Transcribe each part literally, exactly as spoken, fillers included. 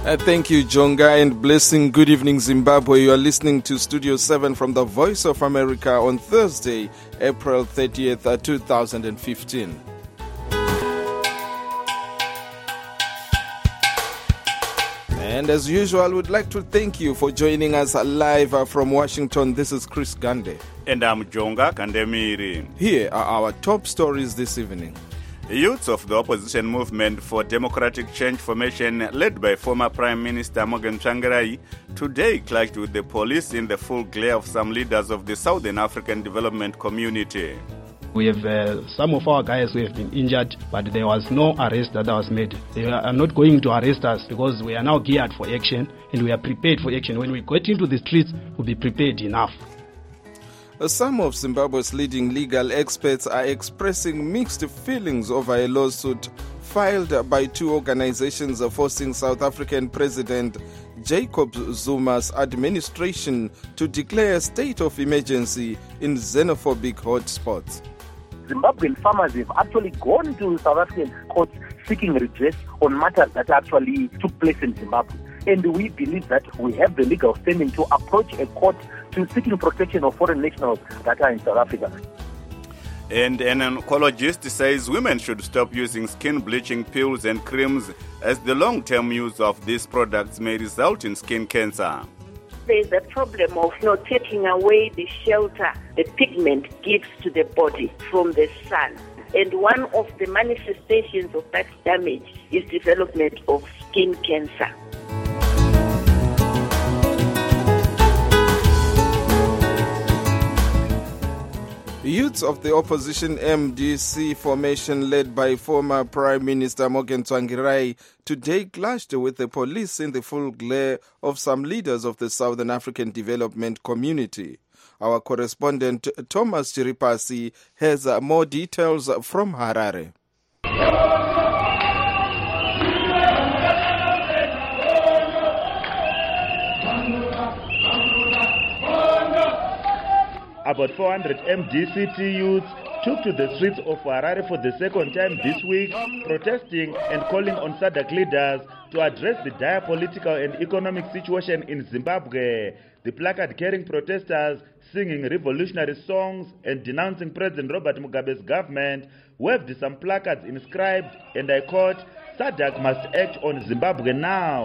Uh, thank you, Jonga, and blessing. Good evening, Zimbabwe. You are listening to Studio seven from the Voice of America on Thursday, April thirtieth, two thousand fifteen. And as usual, we'd like to thank you for joining us live uh, from Washington. This is Chris Gande. And I'm Jonga Kandemiri. Here are our top stories this evening. Youths of the opposition movement for democratic change formation, led by former Prime Minister Morgan Tsvangirai, today clashed with the police in the full glare of some leaders of the Southern African Development Community. We have uh, some of our guys who have been injured, but there was no arrest that was made. They are not going to arrest us because we are now geared for action and we are prepared for action. When we get into the streets, we'll be prepared enough. Some of Zimbabwe's leading legal experts are expressing mixed feelings over a lawsuit filed by two organizations forcing South African President Jacob Zuma's administration to declare a state of emergency in xenophobic hotspots. Zimbabwean farmers have actually gone to South African courts seeking redress on matters that actually took place in Zimbabwe. And we believe that we have the legal standing to approach a court to seeking protection of foreign nationals that are in South Africa. And an oncologist says women should stop using skin bleaching pills and creams as the long-term use of these products may result in skin cancer. There's a problem of not taking away the shelter the pigment gives to the body from the sun. And one of the manifestations of that damage is development of skin cancer. Youths of the opposition M D C formation led by former Prime Minister Morgan Tsvangirai today clashed with the police in the full glare of some leaders of the Southern African Development Community. Our correspondent Thomas Chiripasi has more details from Harare. About four hundred M D C T youths took to the streets of Harare for the second time this week, protesting and calling on SADC leaders to address the dire political and economic situation in Zimbabwe. The placard-carrying protesters singing revolutionary songs and denouncing President Robert Mugabe's government waved some placards inscribed, and I quote, "SADC must act on Zimbabwe now."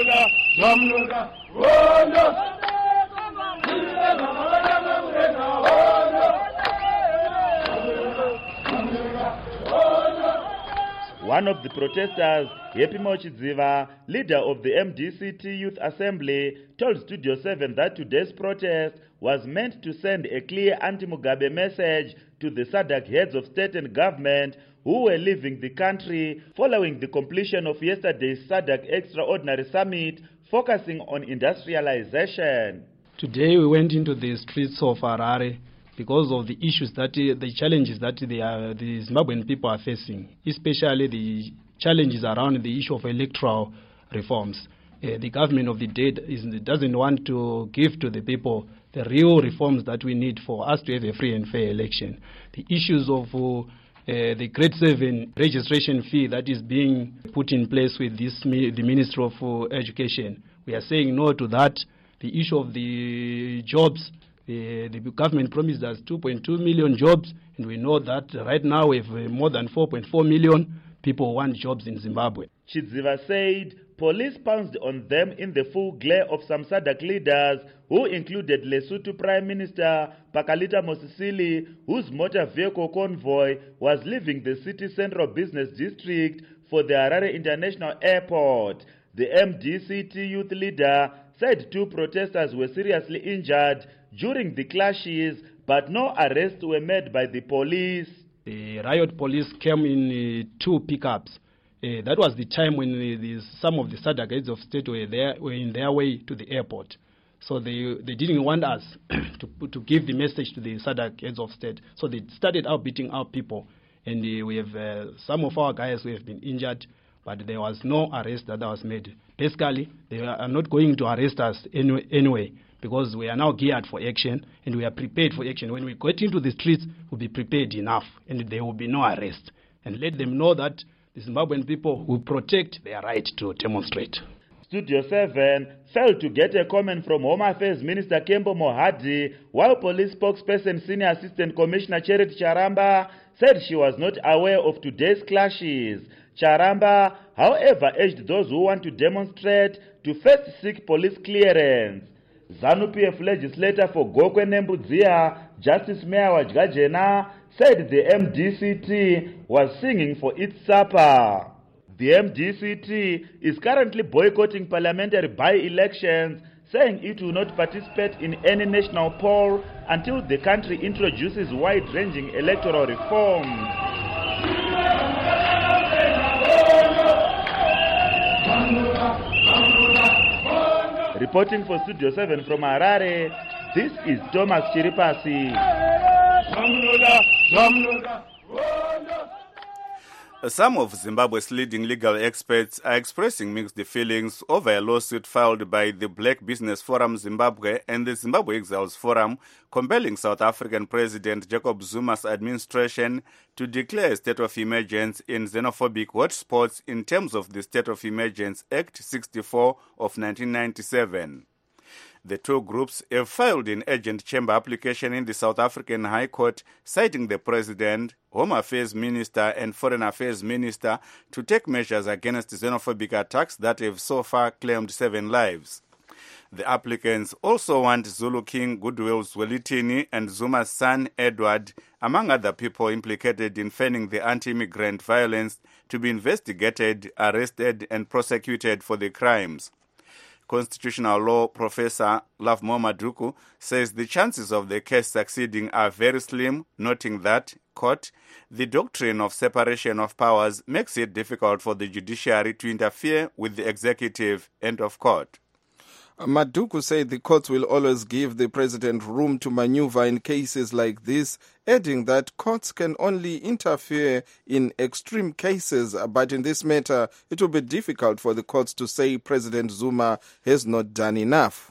One of the protesters, Happy Mochidziva, leader of the M D C T Youth Assembly, told Studio seven that today's protest was meant to send a clear anti-Mugabe message to the SADC heads of state and government who were leaving the country following the completion of yesterday's SADC Extraordinary Summit focusing on industrialization. Today we went into the streets of Harare because of the issues that, uh, the challenges that the, uh, the Zimbabwean people are facing, especially the challenges around the issue of electoral reforms. Uh, the government of the day is, doesn't want to give to the people the real reforms that we need for us to have a free and fair election. The issues of uh, uh, the grade seven registration fee that is being put in place with this, the Ministry of uh, Education, we are saying no to that. The issue of the jobs, uh, the government promised us two point two million jobs, and we know that right now we have uh, more than four point four million people who want jobs in Zimbabwe. Chidziva said police pounced on them in the full glare of some SADC leaders who included Lesotho Prime Minister Pakalita Mosisili, whose motor vehicle convoy was leaving the city central business district for the Harare International Airport. The M D C T youth leader said two protesters were seriously injured during the clashes, but no arrests were made by the police. The riot police came in uh, two pickups. Uh, that was the time when uh, the, some of the SADC heads of state were, there, were in their way to the airport. So they, they didn't want us to, to give the message to the SADC heads of state. So they started out beating our people. And uh, we have uh, some of our guys who have been injured, but there was no arrest that was made. Basically, they are not going to arrest us anyway, anyway because we are now geared for action and we are prepared for action. When we get into the streets, we'll be prepared enough and there will be no arrest. And let them know that the Zimbabwean people will protect their right to demonstrate. Studio seven failed to get a comment from Home Affairs Minister Kembo Mohadi, while police spokesperson Senior Assistant Commissioner Charity Charamba said she was not aware of today's clashes. Charamba, however, urged those who want to demonstrate to first seek police clearance. ZANU-P F legislator for Gokwe Nembudzia, Justice Mayor Wajgajena, said the M D C T was singing for its supper. The M D C T is currently boycotting parliamentary by-elections, saying it will not participate in any national poll until the country introduces wide-ranging electoral reforms. Reporting for Studio seven from Harare, this is Thomas Chiripasi. Some of Zimbabwe's leading legal experts are expressing mixed feelings over a lawsuit filed by the Black Business Forum Zimbabwe and the Zimbabwe Exiles Forum, compelling South African President Jacob Zuma's administration to declare a state of emergency in xenophobic hotspots in terms of the State of Emergency Act sixty-four of nineteen ninety-seven. The two groups have filed an urgent chamber application in the South African High Court, citing the President, Home Affairs Minister and Foreign Affairs Minister to take measures against xenophobic attacks that have so far claimed seven lives. The applicants also want Zulu King Goodwill Zwelithini and Zuma's son Edward, among other people implicated in fanning the anti-immigrant violence, to be investigated, arrested and prosecuted for the crimes. Constitutional law professor Lovemore Maduku says the chances of the case succeeding are very slim, noting that, quote, the doctrine of separation of powers makes it difficult for the judiciary to interfere with the executive, end of quote. Maduku said the courts will always give the president room to maneuver in cases like this, adding that courts can only interfere in extreme cases, but in this matter, it will be difficult for the courts to say President Zuma has not done enough.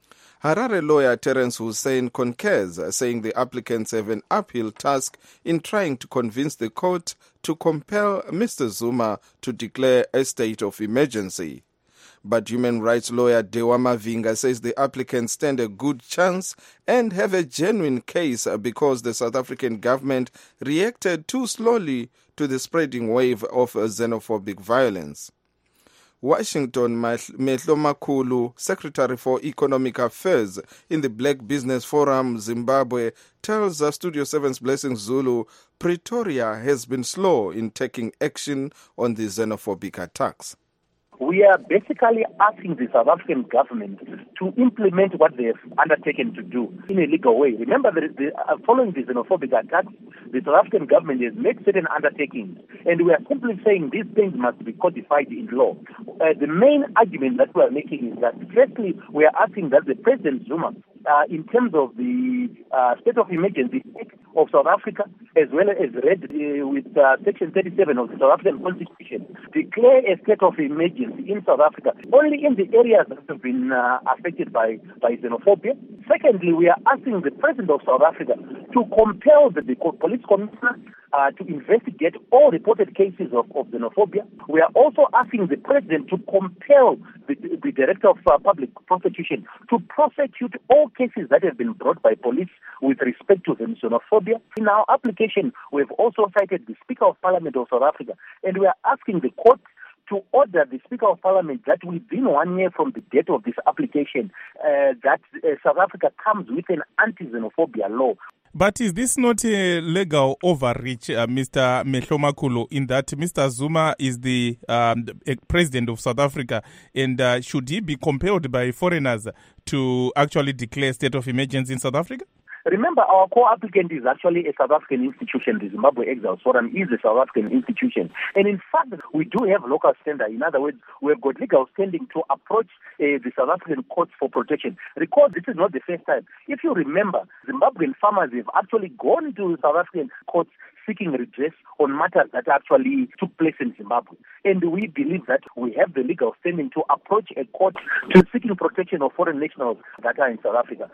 Harare lawyer Terence Hussein concurs, saying the applicants have an uphill task in trying to convince the court to compel Mister Zuma to declare a state of emergency. But human rights lawyer Dewa Mavinga says the applicants stand a good chance and have a genuine case because the South African government reacted too slowly to the spreading wave of xenophobic violence. Washington Mehlo Makulu, Secretary for Economic Affairs in the Black Business Forum Zimbabwe, tells Studio seven's Blessing Zulu Pretoria has been slow in taking action on the xenophobic attacks. We are basically asking the South African government to implement what they have undertaken to do in a legal way. Remember, that the, uh, following the xenophobic attacks, the South African government has made certain undertakings, and we are simply saying these things must be codified in law. Uh, the main argument that we are making is that, firstly, we are asking that the President Zuma, uh, in terms of the uh, state of emergency of South Africa, as well as read uh, with uh, Section thirty-seven of the South African Constitution, declare a state of emergency in South Africa only in the areas that have been uh, affected by, by xenophobia. Secondly, we are asking the President of South Africa to compel the, the police commissioner uh, to investigate all reported cases of, of xenophobia. We are also asking the President to compel the, the Director of uh, Public Prosecution to prosecute all cases that have been brought by police with respect to the xenophobia. In our application, we have also cited the Speaker of Parliament of South Africa, and we are asking the court to order the Speaker of Parliament that within one year from the date of this application, uh, that uh, South Africa comes with an anti-xenophobia law. But is this not a legal overreach, uh, Mister Mehlo Makulu, in that Mister Zuma is the um, president of South Africa, and uh, should he be compelled by foreigners to actually declare state of emergency in South Africa? Remember, our co-applicant is actually a South African institution. The Zimbabwe Exiles Forum is a South African institution. And in fact, we do have local standard. In other words, we have got legal standing to approach uh, the South African courts for protection. Recall, this is not the first time. If you remember, Zimbabwean farmers have actually gone to South African courts seeking redress on matters that actually took place in Zimbabwe. And we believe that we have the legal standing to approach a court to seeking protection of foreign nationals that are in South Africa.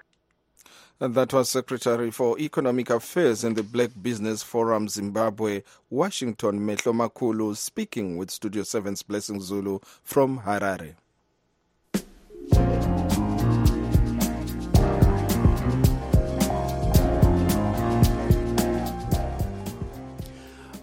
And that was Secretary for Economic Affairs in the Black Business Forum Zimbabwe, Washington Mehlo Makulu, speaking with Studio seven's Blessing Zulu from Harare.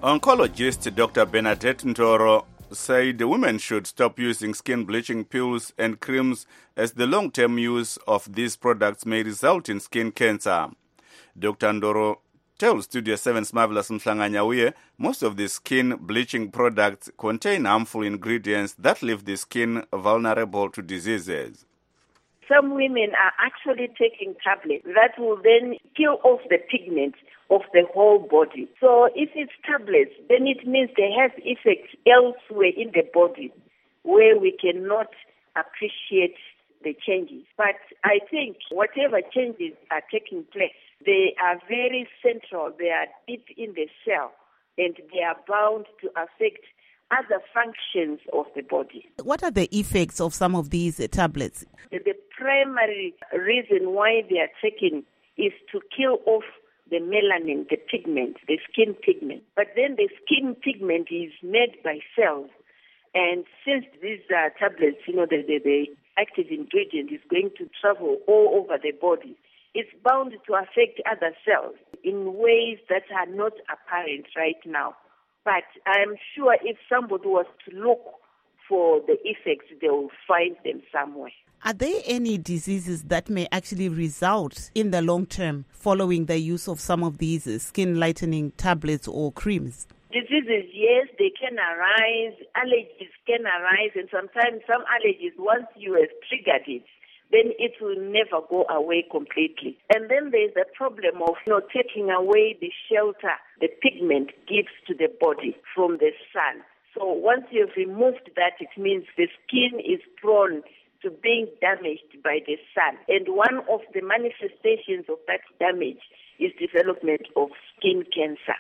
Oncologist Doctor Bernadette Ntoro said women should stop using skin bleaching pills and creams as the long-term use of these products may result in skin cancer. Doctor Ndoro tells Studio seven's Marvelous Mhlanga-Nyahuye most of the skin bleaching products contain harmful ingredients that leave the skin vulnerable to diseases. Some women are actually taking tablets that will then kill off the pigment of the whole body. So if it's tablets, then it means they have effects elsewhere in the body where we cannot appreciate the changes. But I think whatever changes are taking place, they are very central, they are deep in the cell, and they are bound to affect other functions of the body. What are the effects of some of these uh, tablets? The, the primary reason why they are taken is to kill off the melanin, the pigment, the skin pigment. But then the skin pigment is made by cells. And since these uh, tablets, you know, the, the, the active ingredient is going to travel all over the body, it's bound to affect other cells in ways that are not apparent right now. But I'm sure if somebody was to look for the effects, they will find them somewhere. Are there any diseases that may actually result in the long term following the use of some of these skin lightening tablets or creams? Diseases, yes, they can arise. Allergies can arise, and sometimes some allergies, once you have triggered it, then it will never go away completely. And then there's the problem of, you know, taking away the shelter the pigment gives to the body from the sun. So once you've removed that, it means the skin is prone to being damaged by the sun. And one of the manifestations of that damage is development of skin cancer.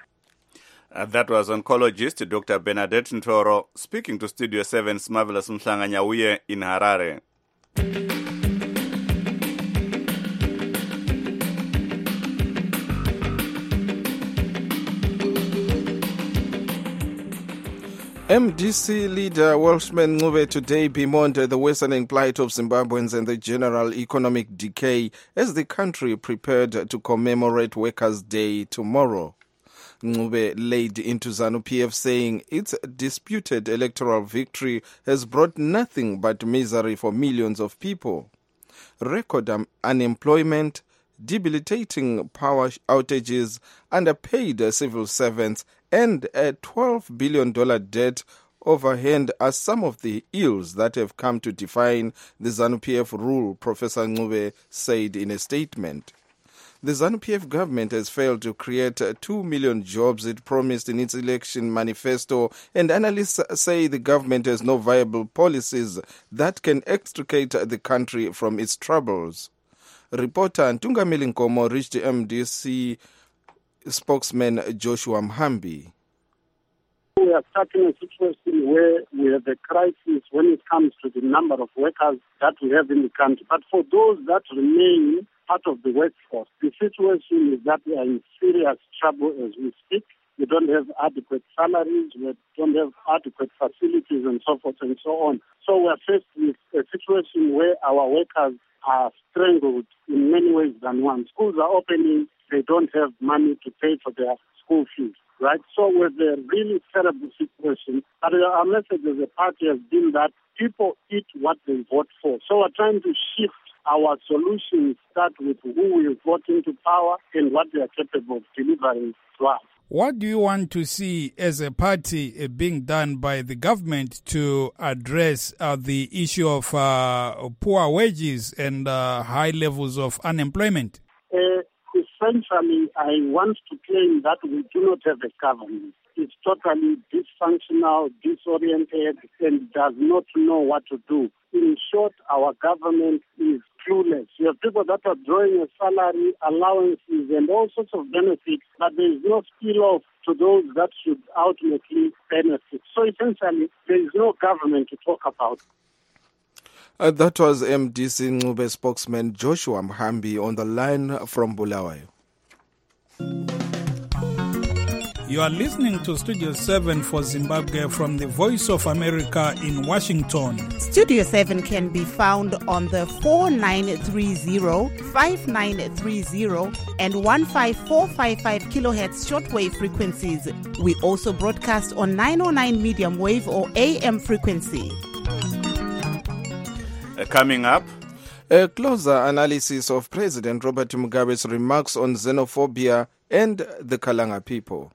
Uh, that was oncologist Doctor Bernadette Ntoro speaking to Studio seven's Marvelous Mhlanga-Nyahuye in Harare. M D C leader Welshman Ncube today bemoaned the worsening plight of Zimbabweans and the general economic decay as the country prepared to commemorate Workers' Day tomorrow. Ncube laid into ZANU-P F saying its disputed electoral victory has brought nothing but misery for millions of people. Record unemployment, debilitating power outages, underpaid civil servants, and a twelve billion dollars debt overhang are some of the ills that have come to define the ZANU-P F rule, Professor Ncube said in a statement. The ZANU-P F government has failed to create two million jobs it promised in its election manifesto, and analysts say the government has no viable policies that can extricate the country from its troubles. Reporter Ntungamili Nkomo reached M D C spokesman Joshua Mhambi. We are starting a situation where we have a crisis when it comes to the number of workers that we have in the country. But for those that remain part of the workforce, the situation is that we are in serious trouble as we speak. We don't have adequate salaries, we don't have adequate facilities and so forth and so on. So we are faced with a situation where our workers are strangled in many ways than one. Schools are opening, they don't have money to pay for their school fees, right? So we're a really terrible situation. But our message as a party has been that people eat what they vote for. So we're trying to shift our solutions, start with who we vote into power and what they are capable of delivering to us. What do you want to see as a party uh, being done by the government to address uh, the issue of uh, poor wages and uh, high levels of unemployment? Uh, essentially, I want to claim that we do not have a government. It's totally dysfunctional, disoriented, and does not know what to do. In short, our government is clueless. You have people that are drawing a salary, allowances, and all sorts of benefits, but there is no spill-off to those that should ultimately benefit. So essentially, there is no government to talk about. Uh, that was M D C Ncube spokesman Joshua Mhambi on the line from Bulawayo. You are listening to Studio seven for Zimbabwe from the Voice of America in Washington. Studio seven can be found on the four nine three zero, five nine three zero and one five four five five kilohertz shortwave frequencies. We also broadcast on nine oh nine medium wave or A M frequency. Uh, coming up, a closer analysis of President Robert Mugabe's remarks on xenophobia and the Kalanga people.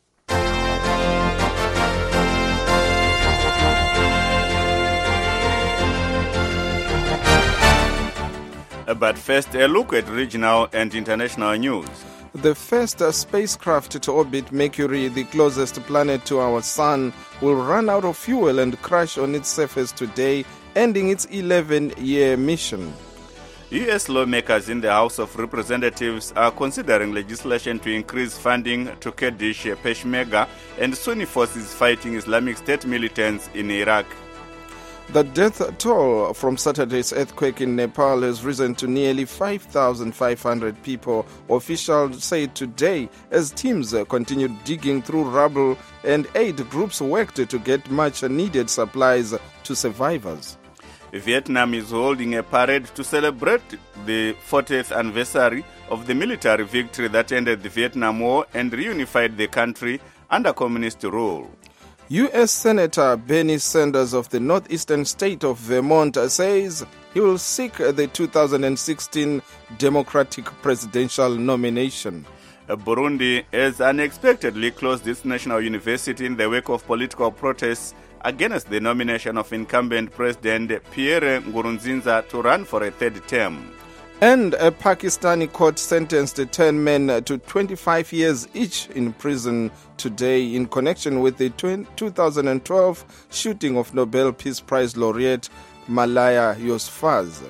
Uh, but first, a look at regional and international news. The first uh, spacecraft to orbit Mercury, the closest planet to our sun, will run out of fuel and crash on its surface today, ending its eleven-year mission. U S lawmakers in the House of Representatives are considering legislation to increase funding to Kurdish Peshmerga and Sunni forces fighting Islamic State militants in Iraq. The death toll from Saturday's earthquake in Nepal has risen to nearly five thousand five hundred people, officials say today, as teams continued digging through rubble and aid groups worked to get much-needed supplies to survivors. Vietnam is holding a parade to celebrate the fortieth anniversary of the military victory that ended the Vietnam War and reunified the country under communist rule. U S Senator Bernie Sanders of the northeastern state of Vermont says he will seek the two thousand sixteen Democratic presidential nomination. Burundi has unexpectedly closed its national university in the wake of political protests against the nomination of incumbent President Pierre Nkurunziza to run for a third term. And a Pakistani court sentenced ten men to twenty-five years each in prison today in connection with the two thousand twelve shooting of Nobel Peace Prize laureate Malala Yousafzai.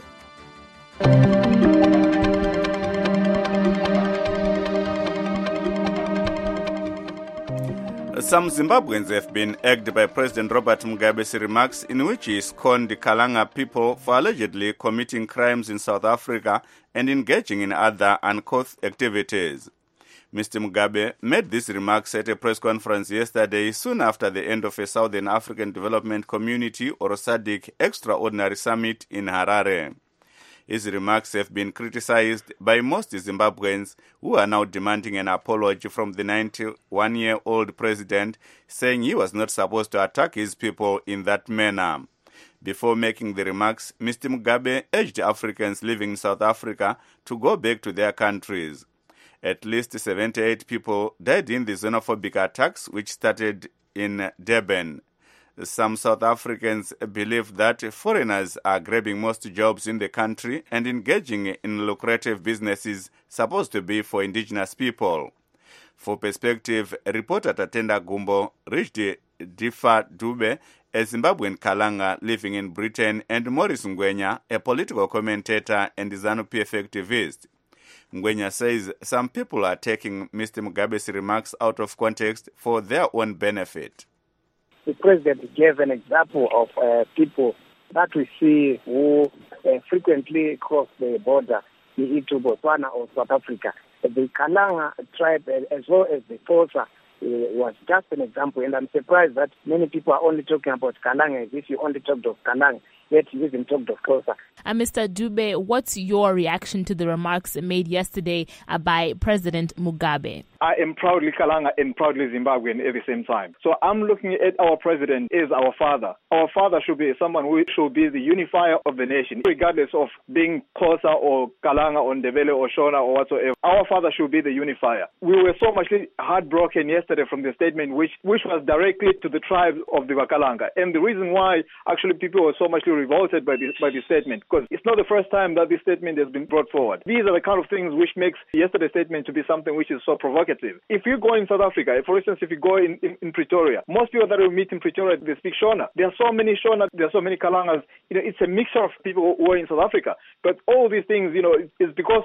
Some Zimbabweans have been egged by President Robert Mugabe's remarks in which he scorned the Kalanga people for allegedly committing crimes in South Africa and engaging in other uncouth activities. Mister Mugabe made these remarks at a press conference yesterday, soon after the end of a Southern African Development Community or SADC Extraordinary Summit in Harare. His remarks have been criticized by most Zimbabweans, who are now demanding an apology from the ninety-one-year-old president, saying he was not supposed to attack his people in that manner. Before making the remarks, Mister Mugabe urged Africans living in South Africa to go back to their countries. At least seventy-eight people died in the xenophobic attacks which started in Durban. Some South Africans believe that foreigners are grabbing most jobs in the country and engaging in lucrative businesses supposed to be for indigenous people. For perspective, reporter Tatenda Gumbo reached Difa Dube, a Zimbabwean Kalanga living in Britain, and Maurice Ngwenya, a political commentator and ZANU-P F activist. Ngwenya says some people are taking Mister Mugabe's remarks out of context for their own benefit. The president gave an example of uh, people that we see who uh, frequently cross the border, be it to Botswana or South Africa. The Kalanga tribe, uh, as well as the Xhosa, uh, was just an example. And I'm surprised that many people are only talking about Kalanga as if you only talked of Kalanga, yet you haven't talked of Xhosa. Uh, Mister Dube, what's your reaction to the remarks made yesterday uh, by President Mugabe? I am proudly Kalanga and proudly Zimbabwean at the same time. So I'm looking at our president as our father. Our father should be someone who should be the unifier of the nation, regardless of being Xhosa or Kalanga or Ndebele or Shona or whatsoever. Our father should be the unifier. We were so much heartbroken yesterday from the statement which, which was directly to the tribe of the Wakalanga. And the reason why actually people were so much revolted by this, by this statement, because it's not the first time that this statement has been brought forward. These are the kind of things which makes yesterday's statement to be something which is so provocative. If you go in South Africa, for instance, if you go in, in, in Pretoria, most people that we meet in Pretoria, they speak Shona. There are so many Shona, there are so many Kalangas. You know, it's a mixture of people who are in South Africa. But all these things, you know, is because of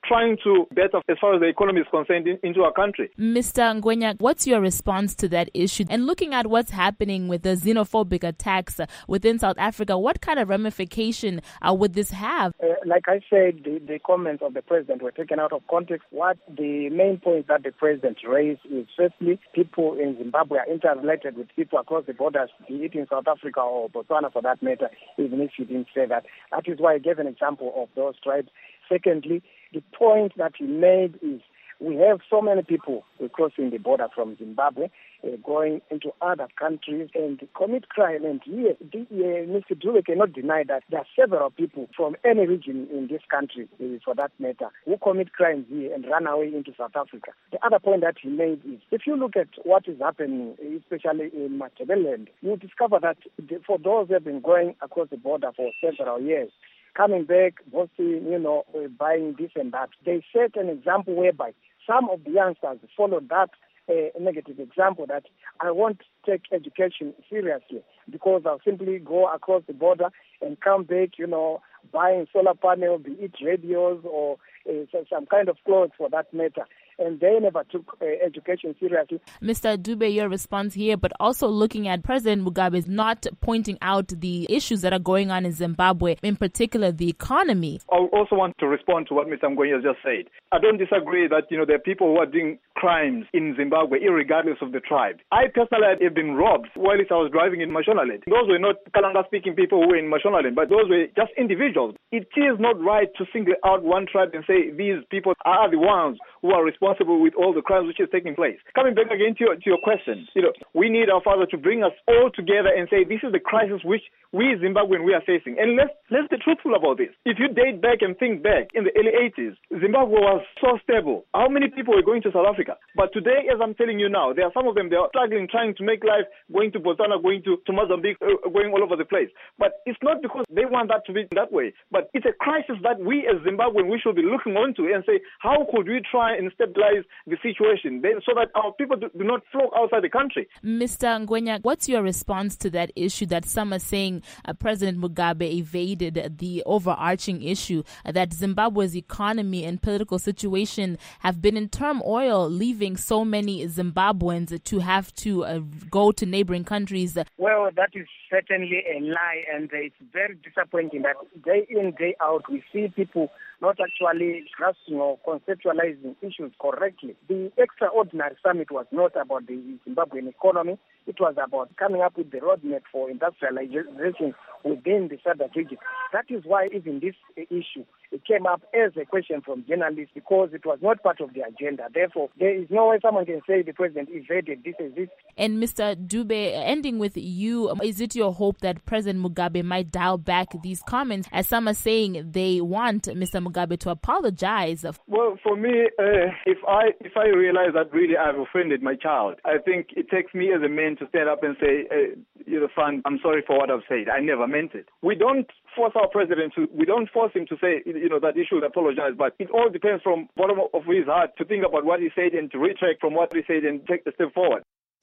trying to better as far as the economy is concerned in, into our country. Mister Ngwenya, what's your response to that issue? And looking at what's happening with the xenophobic attacks uh, within South Africa, what kind of ramification uh, would this have? Uh, like I said, the, the comments of the president were taken out of context. What the main point that the president raised is, firstly, people in Zimbabwe are interrelated with people across the borders, be it in South Africa or Botswana for that matter, even if you didn't say that. That is why I gave an example of those tribes. Secondly, the point that he made is we have so many people crossing the border from Zimbabwe, uh, going into other countries and commit crime. And here, the, uh, Mister Dube cannot deny that there are several people from any region in this country, uh, for that matter, who commit crimes here and run away into South Africa. The other point that he made is, if you look at what is happening, especially in Matabeleland, you discover that the, for those who have been going across the border for several years, coming back, mostly, you know, buying this and that, they set an example whereby some of the youngsters followed that uh, negative example that I won't take education seriously because I'll simply go across the border and come back, you know, buying solar panels, be it radios or uh, some kind of clothes for that matter. And they never took uh, education seriously. Mister Dube, your response here, but also looking at President Mugabe's not pointing out the issues that are going on in Zimbabwe, in particular the economy. I also want to respond to what Mister Ngwenya just said. I don't disagree that, you know, there are people who are doing crimes in Zimbabwe, irregardless of the tribe. I personally have been robbed while I was driving in Mashonaland. Those were not Kalanga-speaking people who were in Mashonaland, but those were just individuals. It is not right to single out one tribe and say these people are the ones who are responsible with all the crimes which is taking place. Coming back again to your, to your question, you know, we need our Father to bring us all together and say this is the crisis which we Zimbabwean we are facing. And let's let's be truthful about this. If you date back and think back in the early eighties, Zimbabwe was so stable. How many people were going to South Africa? But today, as I'm telling you now, there are some of them, they are struggling, trying to make life, going to Botswana, going to, to Mozambique, uh, going all over the place. But it's not because they want that to be that way. But it's a crisis that we as Zimbabwean, we should be looking onto and say, how could we try and stabilize the situation then, so that our people do, do not flock outside the country? Mister Ngwenya, what's your response to that issue that some are saying uh, President Mugabe evaded the overarching issue uh, that Zimbabwe's economy and political situation have been in turmoil, leaving so many Zimbabweans to have to uh, go to neighboring countries? Well, that is certainly a lie, and it's very disappointing that day in, day out, we see people not actually grasping or conceptualizing issues correctly. The extraordinary summit was not about the Zimbabwean economy. It was about coming up with the roadmap for industrialization within the S A D C region. That is why even this issue, it came up as a question from journalists because it was not part of the agenda. Therefore, there is no way someone can say the president evaded this and this. And Mister Dube, ending with you, is it your hope that President Mugabe might dial back these comments, as some are saying they want Mister Mugabe to apologize? Well, for me, uh, if I if I realize that really I've offended my child, I think it takes me as a man to stand up and say, uh, you know, son, I'm sorry for what I've said. I never meant it. We don't force our president to, we don't force him to say, you know, that he should apologize, but it all depends from bottom of his heart to think about what he said and to retract from what he said and take a step forward.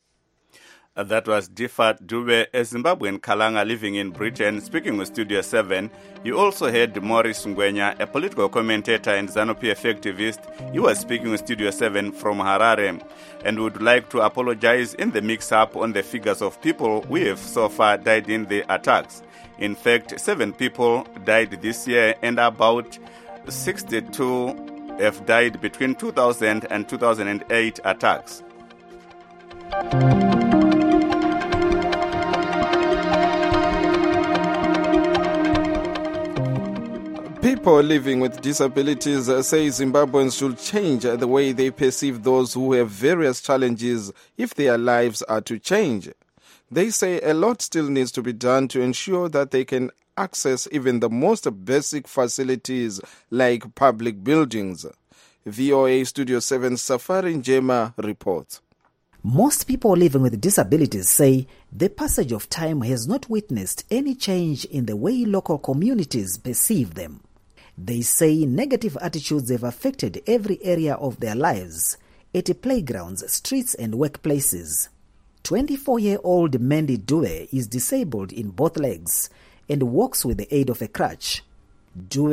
Uh, that was Difat Dube, a Zimbabwean Kalanga living in Britain, speaking with Studio seven. You also heard Maurice Ngwenya, a political commentator and ZANU-P F activist. He was speaking with Studio seven from Harare, and would like to apologize in the mix-up on the figures of people we have so far died in the attacks. In fact, seven people died this year, and about sixty-two have died between two thousand and two thousand eight attacks. People living with disabilities say Zimbabweans should change the way they perceive those who have various challenges if their lives are to change. They say a lot still needs to be done to ensure that they can access even the most basic facilities like public buildings. V O A Studio seven Safari Njema reports. Most people living with disabilities say the passage of time has not witnessed any change in the way local communities perceive them. They say negative attitudes have affected every area of their lives, at playgrounds, streets and workplaces. twenty-four-year-old Mandy Due is disabled in both legs and walks with the aid of a crutch. Due,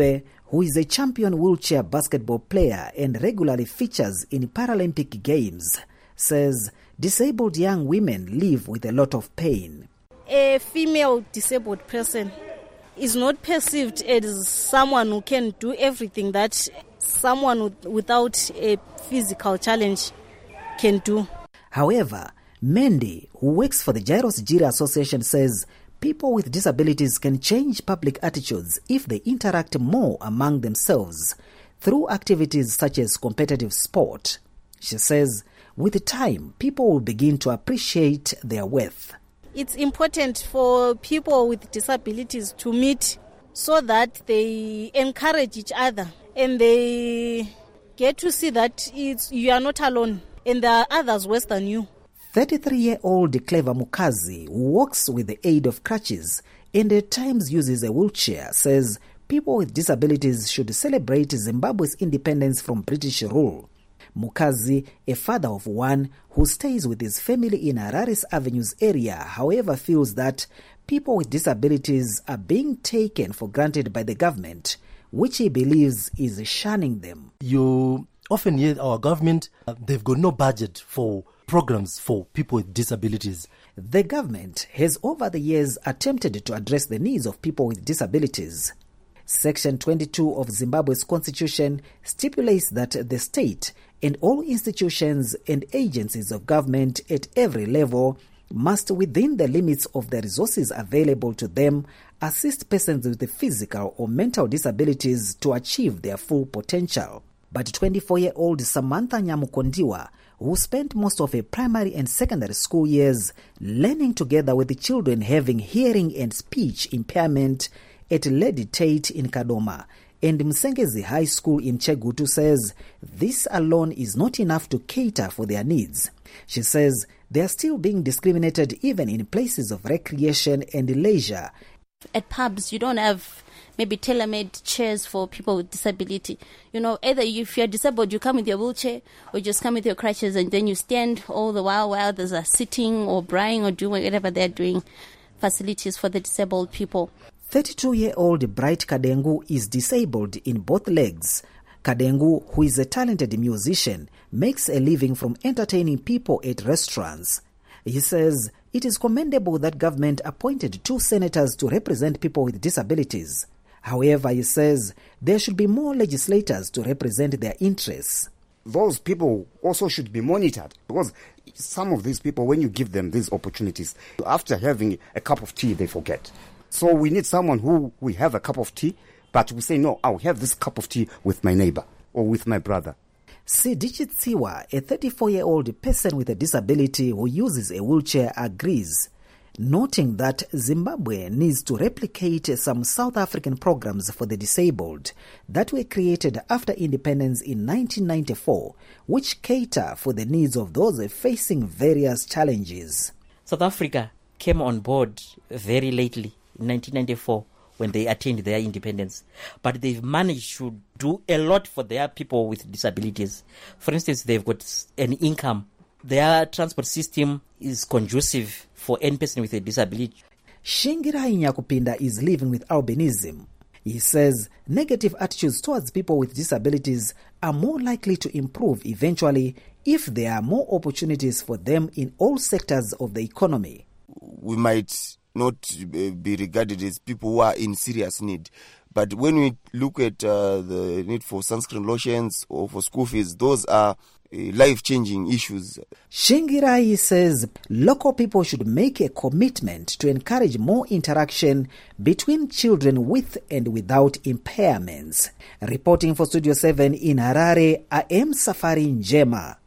who is a champion wheelchair basketball player and regularly features in Paralympic Games, says disabled young women live with a lot of pain. A female disabled person is not perceived as someone who can do everything that someone without a physical challenge can do. However, Mendy, who works for the Jairus Jira Association, says people with disabilities can change public attitudes if they interact more among themselves through activities such as competitive sport. She says, with time, people will begin to appreciate their worth. It's important for people with disabilities to meet so that they encourage each other and they get to see that it's, you are not alone and there are others worse than you. thirty-three-year-old Clever Mukazi, who walks with the aid of crutches and at times uses a wheelchair, says people with disabilities should celebrate Zimbabwe's independence from British rule. Mukazi, a father of one who stays with his family in Harare's Avenues area, however, feels that people with disabilities are being taken for granted by the government, which he believes is shunning them. You often hear our government, uh, they've got no budget for programs for people with disabilities. The government has over the years attempted to address the needs of people with disabilities. Section twenty-two of Zimbabwe's constitution stipulates that the state and all institutions and agencies of government at every level must, within the limits of the resources available to them, assist persons with physical or mental disabilities to achieve their full potential. But twenty-four-year-old Samantha Nyamukondiwa, who spent most of her primary and secondary school years learning together with the children having hearing and speech impairment at Lady Tate in Kadoma and Msengezi High School in Chegutu, says this alone is not enough to cater for their needs. She says they are still being discriminated even in places of recreation and leisure. At pubs, you don't have maybe tailor-made chairs for people with disability. You know, either if you're disabled, you come with your wheelchair, or you just come with your crutches and then you stand all the while while others are sitting or braaiing or doing whatever they're doing. Facilities for the disabled people. thirty-two-year-old Bright Kadengu is disabled in both legs. Kadengu, who is a talented musician, makes a living from entertaining people at restaurants. He says it is commendable that government appointed two senators to represent people with disabilities. However, he says there should be more legislators to represent their interests. Those people also should be monitored, because some of these people, when you give them these opportunities, after having a cup of tea, they forget. So we need someone who we have a cup of tea, but we say, no, I'll have this cup of tea with my neighbor or with my brother. Sidichit Siwa, a thirty-four-year-old person with a disability who uses a wheelchair, agrees, noting that Zimbabwe needs to replicate some South African programs for the disabled that were created after independence in nineteen ninety-four, which cater for the needs of those facing various challenges. South Africa came on board very lately in nineteen ninety-four when they attained their independence. But they've managed to do a lot for their people with disabilities. For instance, they've got an income. Their transport system is conducive for any person with a disability. Shingirai Nyakupinda is living with albinism. He says negative attitudes towards people with disabilities are more likely to improve eventually if there are more opportunities for them in all sectors of the economy. We might not be regarded as people who are in serious need. But when we look at uh, the need for sunscreen lotions or for school fees, those are uh, life-changing issues. Shingirai says local people should make a commitment to encourage more interaction between children with and without impairments. Reporting for Studio seven in Harare, I am Safari Njema.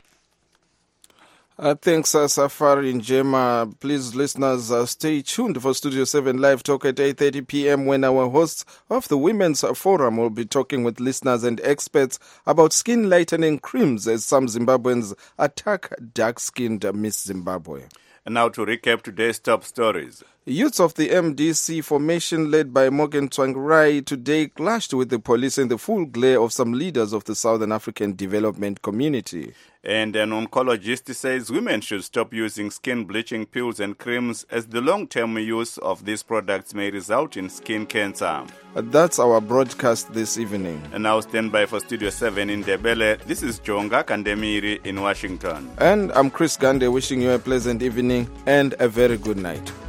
Uh, thanks, uh, Safari Njema. Please, listeners, uh, stay tuned for Studio seven Live Talk at eight thirty p.m. when our hosts of the Women's Forum will be talking with listeners and experts about skin-lightening creams as some Zimbabweans attack dark-skinned Miss Zimbabwe. And now to recap today's top stories. Youths of the M D C formation led by Morgan Tsvangirai today clashed with the police in the full glare of some leaders of the Southern African development community. And an oncologist says women should stop using skin bleaching pills and creams as the long-term use of these products may result in skin cancer. That's our broadcast this evening. And now stand by for Studio seven in Ndebele. This is Jonga Kandemiri in Washington. And I'm Chris Gande wishing you a pleasant evening and a very good night.